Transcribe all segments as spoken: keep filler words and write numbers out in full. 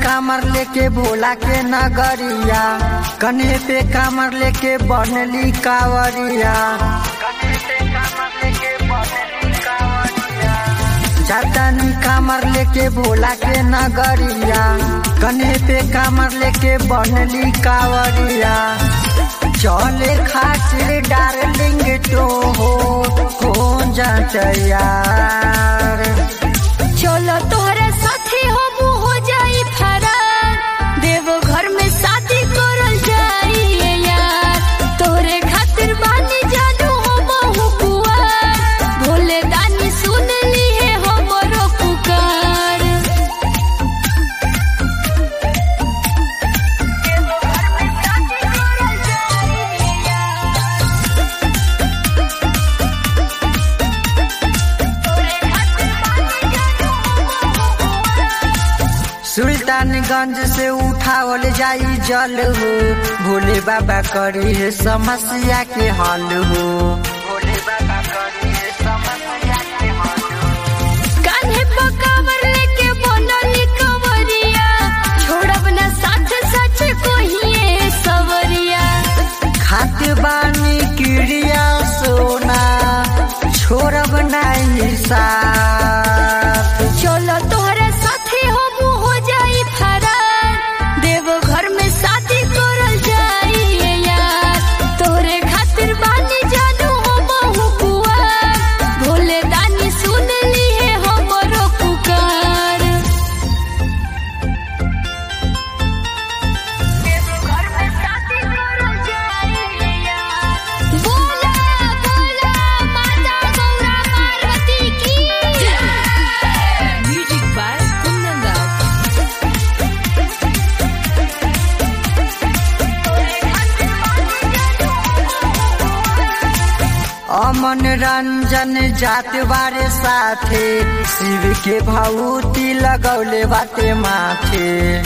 कामर लेके भोला के नगरिया, कन्हे पे कामर लेके बनली कावरिया। जातानी कामर लेके भोला के नगरिया, कन्हे पे कामर लेके बनली कावरिया। चले खातिर डार्लिंग तो हो हो जात यार, चलो तोहरे साथी हम हो जाई फरार, देव घर में शादी करल जाई यार। तोहरे खातिर बानी जानू हम हुकुआर, भोले दानी सुन ली है हमरो पुकार। सुल्तानगंज से उठावल जाई जल हो, भोले बाबा करी है समस्या के हल हो। भोले बाबा करी है समस्या के हल हो। कान्हे पे कांवर लेके बनली कंवरिया, छोड़ब ना साथ सच कोहिए सवरिया। खात बानी क्रिया सोना, छोड़ब नहीं साथ। चलो तोहरे साथी हम हो जाई फरार, देव घर में शादी करल जाई यार। तोहरे खातिर बानी जानू हम हुकुआर, भोले दानी सुन ली है हमरो पुकार। देव घर में शादी करल जाई यार। बोला बोला माता गौरा पार्वती की म्यूजिक बाय कुंदन अमन रंजन जात बारे साथे, शिव के भभूति लगौले बाटे माथे।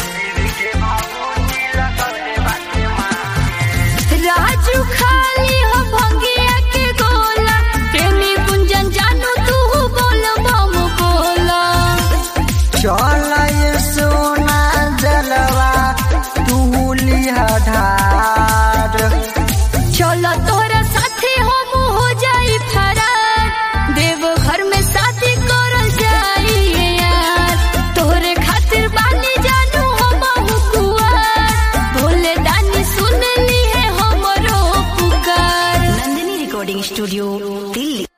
राजू खाली हो भंगिया के गोला, प्रेमी कुंजन जानू तू बोल बम बोला। चल ये सोना जलवा तू लिहा ढार, चलो तोहरा साथी हम हो जाई फरार, देव घर में शादी करल जाई यार। तोहरे खातिर बानी जानू हम हुकुआर, भोले दानी सुन ली है हमरो पुकार। Nandini recording studio Delhi.